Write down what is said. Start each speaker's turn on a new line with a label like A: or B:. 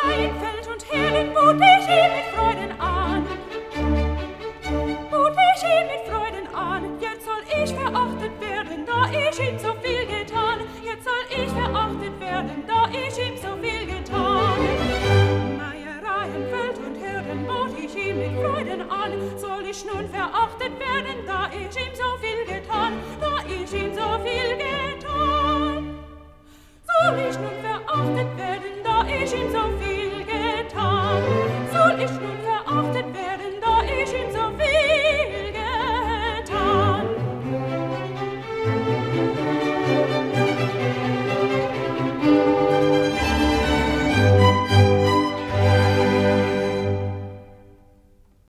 A: Reihenfeld und Herden bot ich ihm mit Freuden an. Bot ich ihm mit Freuden an, jetzt soll ich verachtet werden, da ich ihm so viel getan. Jetzt soll ich verachtet werden, da ich ihm so viel getan. Reihenfeld und Herden bot ich ihm mit Freuden an, soll ich nun verachtet werden?